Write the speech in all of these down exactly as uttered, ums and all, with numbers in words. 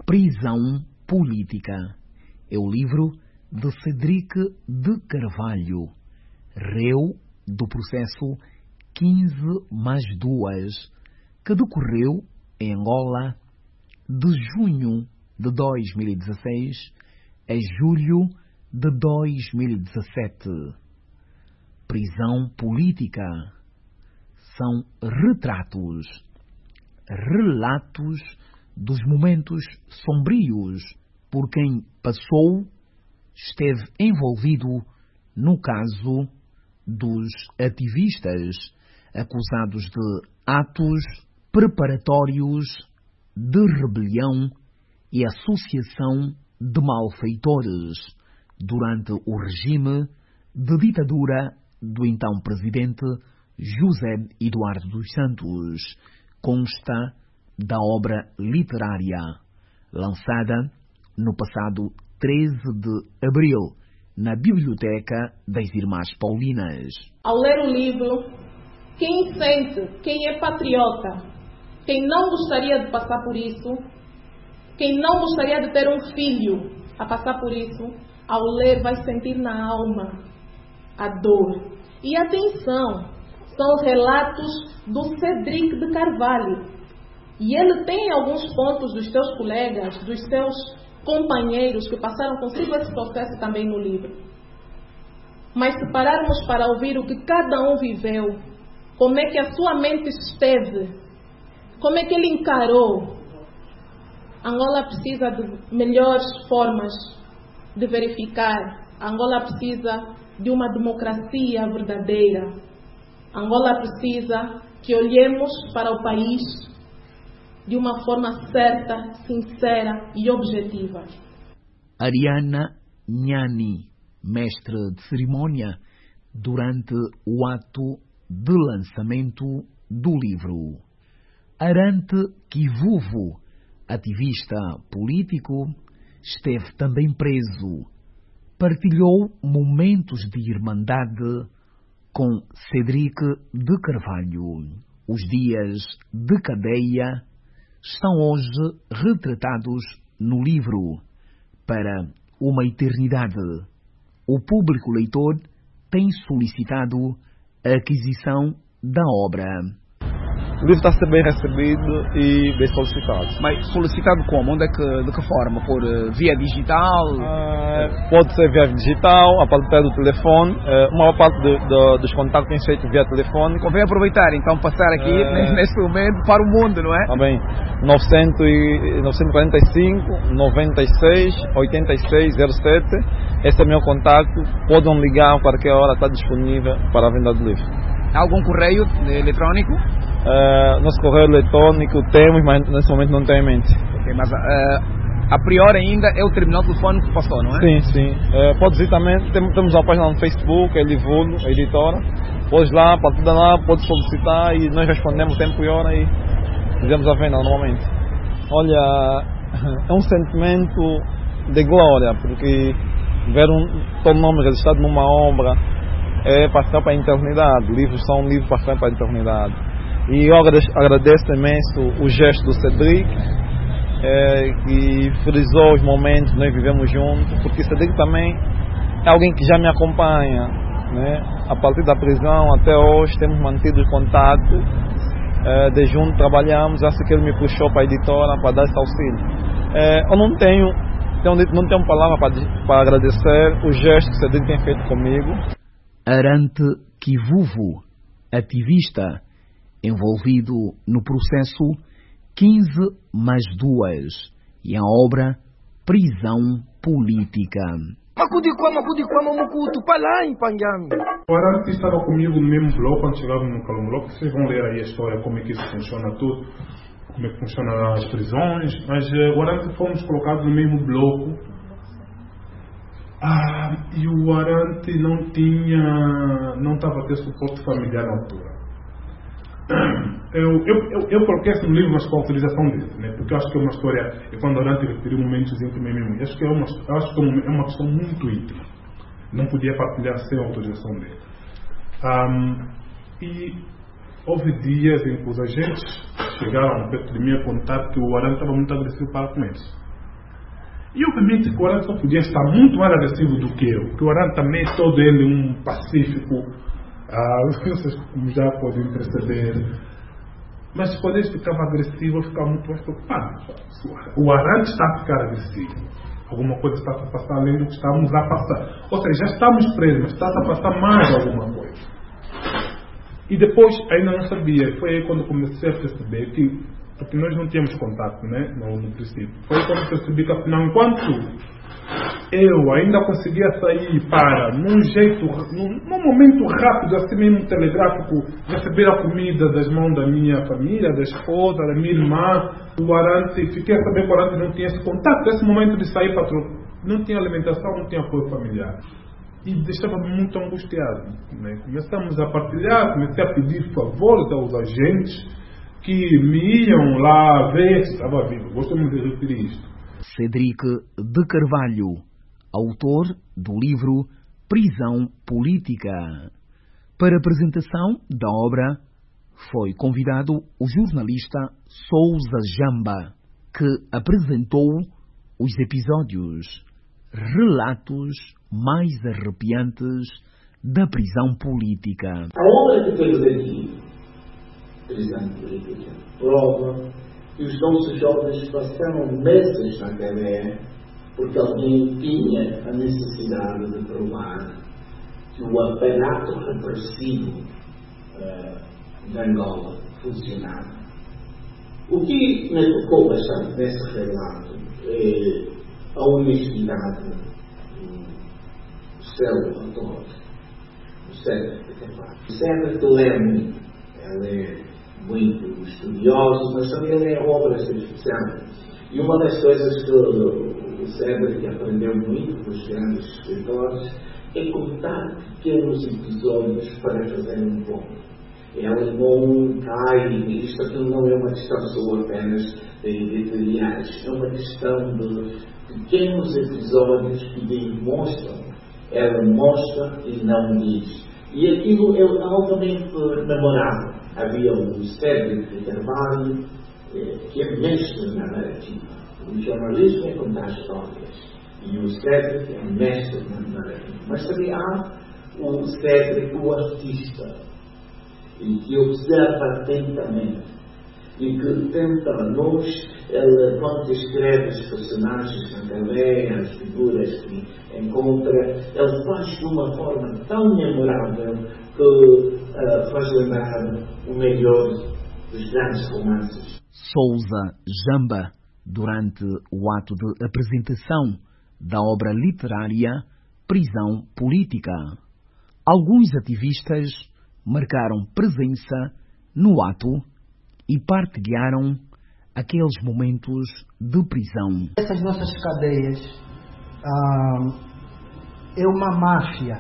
Prisão Política. É o livro de Cédric de Carvalho, réu do processo quinze mais dois, que decorreu em Angola de junho de dois mil e dezesseis a julho de dois mil e dezessete. Prisão política. São retratos, relatos dos momentos sombrios por quem passou, esteve envolvido no caso dos ativistas acusados de atos preparatórios de rebelião e associação de malfeitores durante o regime de ditadura do então presidente José Eduardo dos Santos. Consta da obra literária lançada no passado treze de abril na Biblioteca das Irmãs Paulinas. Ao ler o livro, quem sente, quem é patriota, quem não gostaria de passar por isso, quem não gostaria de ter um filho a passar por isso, ao ler vai sentir na alma a dor. E atenção, são os relatos do Cédric de Carvalho. E ele tem alguns pontos dos seus colegas, dos seus companheiros que passaram consigo esse processo também no livro. Mas se pararmos para ouvir o que cada um viveu, como é que a sua mente esteve, como é que ele encarou, Angola precisa de melhores formas de verificar. Angola precisa de uma democracia verdadeira. Angola precisa que olhemos para o país de uma forma certa, sincera e objetiva. Ariana Nhani, mestre de cerimônia, durante o ato de lançamento do livro. Arante Kivuvu, ativista político, esteve também preso. Partilhou momentos de irmandade com Cédric de Carvalho. Os dias de cadeia estão hoje retratados no livro para uma eternidade. O público leitor tem solicitado a aquisição da obra. O livro está a ser bem recebido e bem solicitado. Mas solicitado como? Onde é que, de que forma? Por uh, via digital? Uh, pode ser via digital, a partir do telefone. Uh, uma parte de, de, dos contatos tem feito via telefone. Convém aproveitar, então, passar aqui uh, nesse momento para o mundo, não é? Tá bem. novecentos e quarenta e cinco, noventa e seis, oitenta e seis, zero sete. Esse é o meu contato. Podem ligar a qualquer hora, está disponível para a venda do livro. Há algum correio eletrônico? Uh, nosso correio eletrônico temos, mas nesse momento não tem em mente. Okay, mas uh, a priori ainda é o terminal telefónico que passou, não é? Sim, sim. Uh, pode ir também, tem, temos uma página no Facebook, é Livulho, a editora. Pode ir lá, a partir de lá, pode solicitar e nós respondemos tempo e hora e fizemos a venda normalmente. Olha, é um sentimento de glória, porque ver um teu nome registrado numa obra é para ficar para a eternidade. Livros são livros para ficar para a eternidade. E eu agradeço imenso o gesto do Cédric, é, que frisou os momentos que nós vivemos juntos, porque Cédric também é alguém que já me acompanha, né? A partir da prisão até hoje temos mantido contato, é, de junto trabalhamos, assim que ele me puxou para a editora para dar esse auxílio. É, eu não tenho, tenho não tenho palavra para, para agradecer o gesto que o Cédric tem feito comigo. Arante Kivuvu, ativista envolvido no processo quinze mais dois e a obra Prisão Política. O Arante estava comigo no mesmo bloco quando chegávamos no Calum. Vocês vão ler aí a história, como é que isso funciona tudo, como é que funcionam as prisões, mas uh, o Arante fomos colocados no mesmo bloco. Ah, e o Arante não tinha, não estava a ter suporte familiar na altura. Eu, eu, eu, eu coloquei isso no livro, mas com a autorização dele, né? Porque eu acho que é uma história, e quando o Arante referiu momentos íntimos mesmo, acho que é uma, acho que é uma questão muito íntima, não podia partilhar sem a autorização dele. Um, e houve dias em que os agentes chegaram perto de mim a contar que o Arante estava muito agressivo para com eles. E obviamente que o Arante só podia estar muito mais agressivo do que eu, porque o Arante também é todo ele um pacífico, ah, vocês já podem perceber. Mas quando ele ficava agressivo, eu ficava muito mais preocupado. O Arante está a ficar agressivo. Alguma coisa está a passar além do que estamos a passar. Ou seja, já estamos presos, mas está a passar mais alguma coisa. E depois, ainda não sabia. Foi aí quando comecei a perceber que, porque nós não tínhamos contato, né, no, no princípio. Foi aí quando percebi que, afinal, enquanto eu ainda conseguia sair para, num jeito, num, num momento rápido, assim mesmo telegráfico, receber a comida das mãos da minha família, da esposa, da minha irmã, o Arante, fiquei a saber que o Arante não tinha esse contato, esse momento de sair para trocar, não tinha alimentação, não tinha apoio familiar. E deixava-me muito angustiado. Né? Começamos a partilhar, comecei a pedir favores aos agentes que me iam lá ver se estava vivo. Gosto muito de referir isto. Cédric de Carvalho, autor do livro Prisão Política. Para a apresentação da obra foi convidado o jornalista Sousa Jamba, que apresentou os episódios, relatos mais arrepiantes da prisão política. A obra que temos aqui, Prisão Política, prova que os nossos jovens passaram meses na cadeia porque alguém tinha a necessidade de provar que o aparato repressivo uh, de Angola funcionava. O que me tocou bastante nesse relato é a honestidade do seu autor, o Cédric de Carvalho. O Cédric lê muito, ele é muito estudioso, mas também ele é obra especial. E uma das coisas que o Cédric aprendeu muito dos grandes escritores é contar pequenos episódios para fazer um ponto. Ela não cai, isto aquilo não é uma questão só apenas de editoriais, é uma questão de pequenos episódios que demonstram, ela mostra e não diz. E aquilo é altamente memorável. Havia o Cédric de Carvalho, que é mestre na narrativa. O jornalismo é contar histórias. E o Cédric é mestre na narrativa. Mas também há o Cédric, o artista, e que observa atentamente e que tenta, nós, ele, quando escreve os personagens na cadeia, as figuras que encontra, ele faz de uma forma tão memorável que uh, faz lembrar o melhor dos grandes romances. Sousa Jamba, durante o ato de apresentação da obra literária Prisão Política. Alguns ativistas marcaram presença no ato e partilharam aqueles momentos de prisão. Essas nossas cadeias ah, é uma máfia.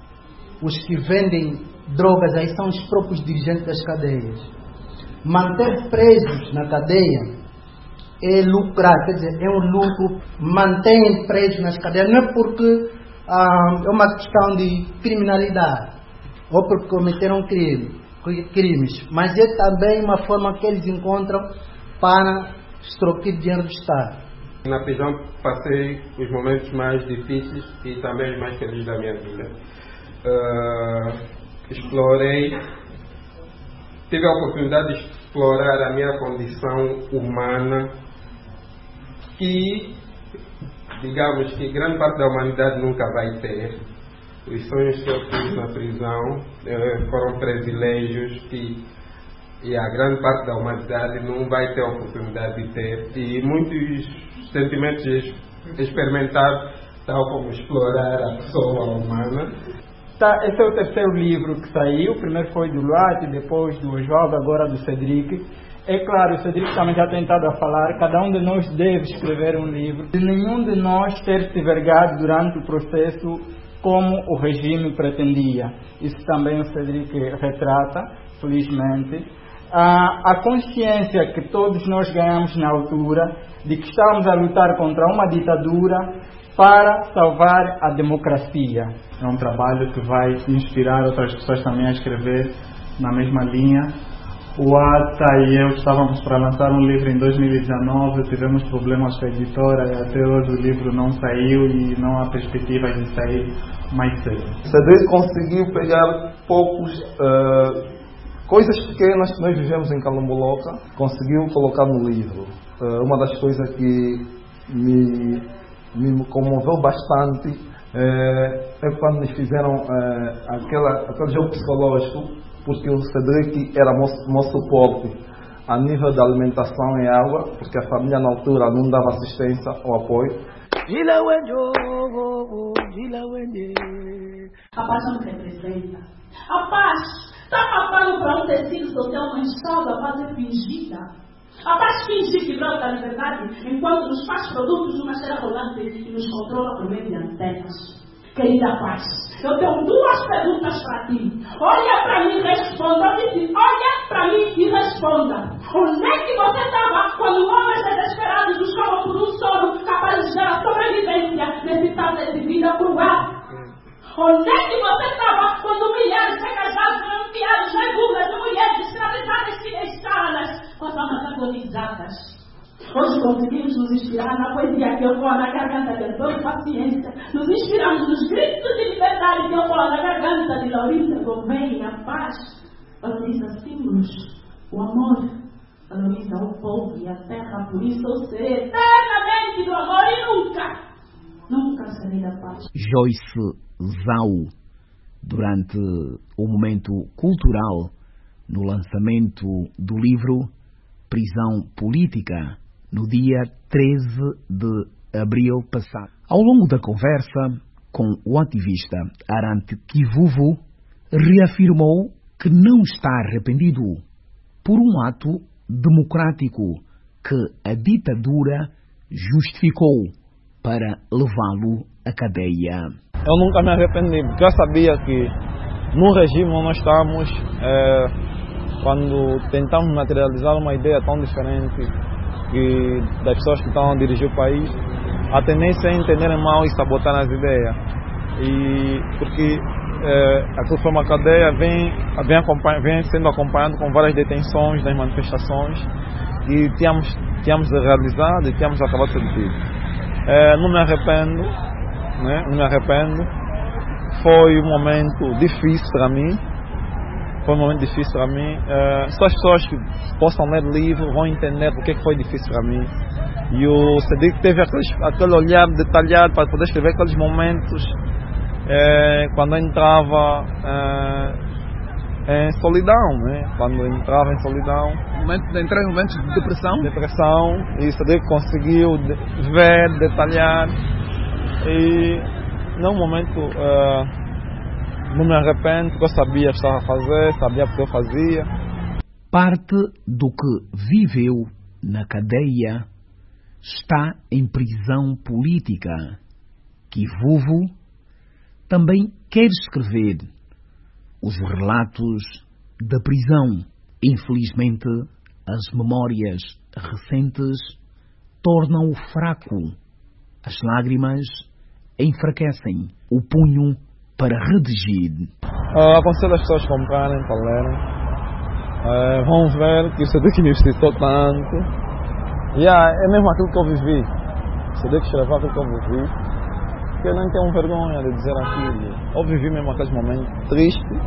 Os que vendem drogas aí são os próprios dirigentes das cadeias. Manter presos na cadeia é lucrar, quer dizer, é um lucro. Mantém presos nas cadeias não é porque ah, é uma questão de criminalidade ou porque cometeram crime, crimes, mas é também uma forma que eles encontram para extorquir dinheiro do Estado. Na prisão passei os momentos mais difíceis e também os mais felizes da minha vida. Uh, explorei, tive a oportunidade de explorar a minha condição humana, que, digamos que grande parte da humanidade nunca vai ter. Os sonhos que eu fiz na prisão uh, foram privilégios que e a grande parte da humanidade não vai ter a oportunidade de ter. E muitos sentimentos experimentados, tal como explorar a pessoa humana. Tá, esse é o terceiro livro que saiu. O primeiro foi do Luati, depois do Oswaldo, agora do Cédric. É claro, o Cédric também já tem tentado a falar, cada um de nós deve escrever um livro. De nenhum de nós ter se vergado durante o processo como o regime pretendia. Isso também o Cédric retrata, felizmente. A, a consciência que todos nós ganhamos na altura de que estávamos a lutar contra uma ditadura para salvar a democracia. É um trabalho que vai inspirar outras pessoas também a escrever na mesma linha, O Ata e eu estávamos para lançar um livro em dois mil e dezenove, tivemos problemas com a editora e até hoje o livro não saiu e não há perspectivas de sair mais cedo. Cedric conseguiu pegar poucos uh, coisas pequenas que nós vivemos em Calamboloca, conseguiu colocar no livro. Uh, uma das coisas que me, me comoveu bastante uh, é quando nos fizeram uh, aquela, aquele jogo psicológico, porque o Cedric era nosso, nosso suporte a nível da alimentação e água, porque a família na altura não dava assistência ou apoio. A paz não representa. A paz está passando para um tecido social manchado, a paz é fingida. A paz finge que brota a liberdade, enquanto nos faz produtos de uma esteira rolante e nos controla por meio de antenas. Querida paz, eu tenho duas perguntas para ti. Olha para mim e responda. Olha para mim e responda. Onde é que você estava quando homens desesperados buscavam por um sono capaz de gerar sobrevivência nesse estado de vida cruel? Onde é que você estava quando milhares de casados foram enfiados nas burras de mulheres escravizadas e escravas com as almas agonizadas? Hoje conseguimos nos inspirar na poesia que eu vou na garganta de dor e paciência. Nos inspiramos nos gritos de liberdade que eu vou na garganta de Laurinda Gouveia. A paz valoriza símbolos, o amor valoriza o povo e a terra. Por isso eu serei eternamente do amor e nunca, nunca serei da paz. Joyce Zau, durante o momento cultural no lançamento do livro Prisão Política, no dia treze de abril passado. Ao longo da conversa com o ativista Arante Kivuvu, reafirmou que não está arrependido por um ato democrático que a ditadura justificou para levá-lo à cadeia. Eu nunca me arrependi, porque eu sabia que no regime onde nós estamos, é, quando tentamos materializar uma ideia tão diferente que das pessoas que estão a dirigir o país, a tendência é entenderem mal e sabotar as ideias. E porque é, aquilo foi uma cadeia, vem, vem, vem sendo acompanhado com várias detenções das manifestações e tínhamos, tínhamos realizado e tínhamos acabado de ser detidos. É, não me arrependo, né? não me arrependo. Foi um momento difícil para mim. Foi um momento difícil para mim. Uh, só as pessoas que possam ler o livro vão entender porque que foi difícil para mim. E o Cedric teve aqueles, aquele olhar detalhado para poder escrever aqueles momentos uh, quando eu entrava uh, em solidão, né? Quando eu entrava em solidão. Momento, entrar em momentos de depressão? Depressão. E o Cedric conseguiu de, ver, detalhar. E num momento... Uh, Não me arrependo, porque eu sabia o que estava a fazer, sabia o que eu fazia. Parte do que viveu na cadeia está em prisão política. Kivuvu também quer escrever os relatos da prisão. Infelizmente, as memórias recentes tornam-o fraco. As lágrimas enfraquecem o punho para redigir. Uh, aconselho as pessoas a comprarem, para lerem. Uh, vão ver que o Cedric me visitou tanto. Yeah, é mesmo aquilo que eu vivi. O Cedric escreveu aquilo que eu vivi. Porque eu não tenho vergonha de dizer aquilo. Eu vivi mesmo aqueles momentos tristes.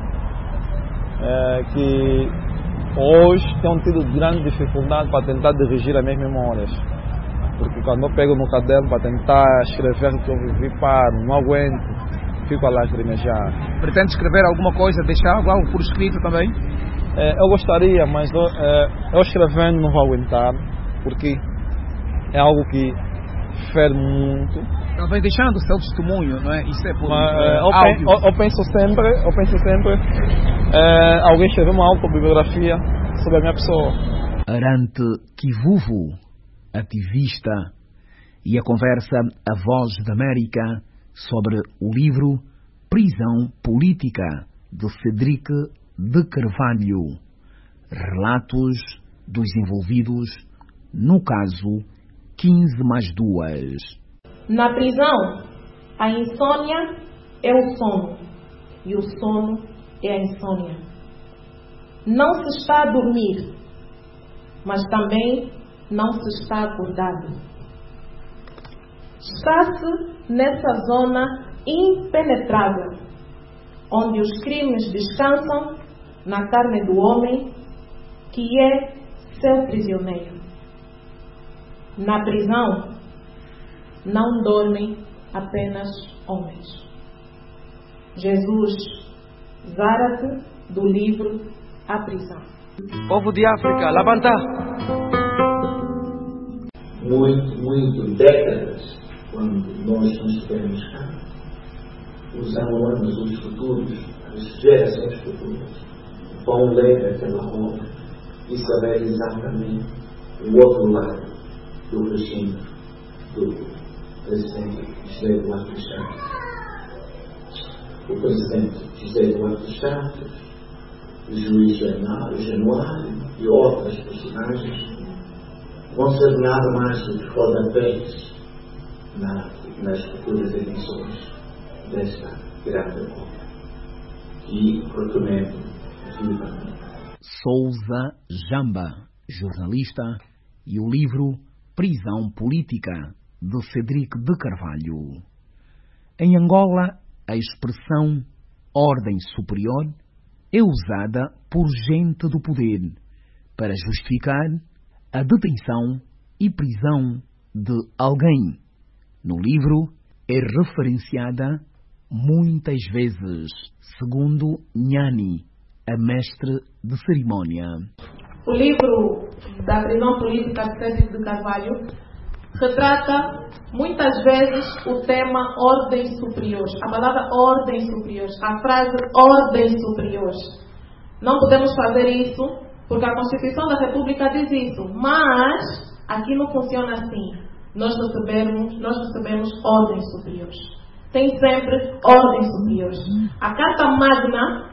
Uh, que hoje tenho tido grande dificuldade para tentar dirigir as minhas memórias. Porque quando eu pego no caderno para tentar escrever o que eu vivi, paro, não aguento. Fico a lacrimejar. Pretende escrever alguma coisa, deixar algo por escrito também? É, eu gostaria, mas eu, é, eu escrevendo não vou aguentar, porque é algo que fere muito. Talvez deixando o seu testemunho, não é? Isso é por mas, é, eu, áudio. Eu, eu penso sempre, eu penso sempre é, alguém escrever uma autobiografia sobre a minha pessoa. Arante Kivuvu, ativista, e a conversa A Voz da América sobre o livro Prisão Política, de Cedric de Carvalho. Relatos dos envolvidos no caso quinze mais duas. Na prisão, a insônia é o sono e o sono é a insônia. não se está a dormir, mas também não se está acordado. Está-se nessa zona impenetrável, onde os crimes descansam na carne do homem, que é seu prisioneiro. Na prisão não dormem apenas homens. Jesus, Zárate, do livro A Prisão. Povo de África, levanta! Muito, muito décadas, quando nós não estivermos cá, os anos, os futuros, as gerações futuras, vão ler aquela obra e saber exatamente o outro lado do regime do presidente José Eduardo dos Santos. O presidente José Eduardo dos Santos, o juiz Januário e outras personagens vão ser nada mais do que rodapés na, nas futuras edições desta grande obra. E recomendo vivamente. Souza Jamba, jornalista, e o livro Prisão Política, de Cedric de Carvalho. Em Angola, a expressão ordem superior é usada por gente do poder para justificar a detenção e prisão de alguém. No livro é referenciada muitas vezes, segundo Nhani, a mestre de cerimónia. O livro da prisão política de Cedric de Carvalho retrata muitas vezes o tema ordem superior, a palavra ordem superior, a frase ordem superior. Não podemos fazer isso porque a Constituição da República diz isso, mas aqui não funciona assim. Nós recebemos, nós recebemos ordens superiores. Tem sempre ordens superiores. A Carta Magna,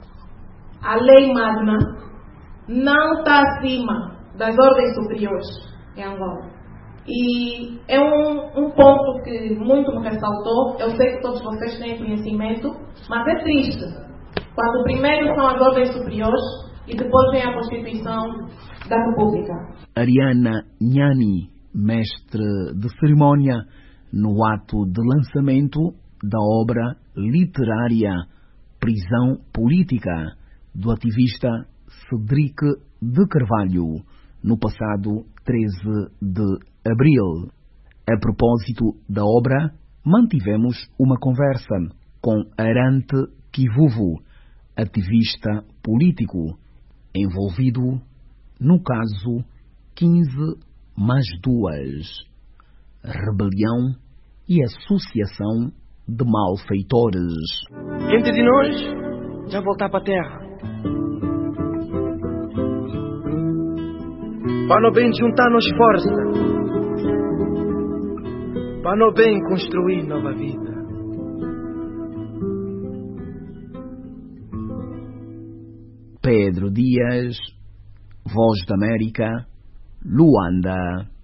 a Lei Magna, não está acima das ordens superiores em Angola. E é um, um ponto que muito me ressaltou. Eu sei que todos vocês têm conhecimento, mas é triste quando primeiro são as ordens superiores e depois vem a Constituição da República. Ariana Nhani, mestre de cerimónia, no ato de lançamento da obra literária Prisão Política, do ativista Cedric de Carvalho, no passado treze de abril. A propósito da obra, mantivemos uma conversa com Arante Kivuvu, ativista político, envolvido no caso quinze mais duas, rebelião e associação de malfeitores. Gente de nós já voltar para a terra. Para não bem juntar-nos força, para não bem construir nova vida. Pedro Dias, Voz da América, Luanda.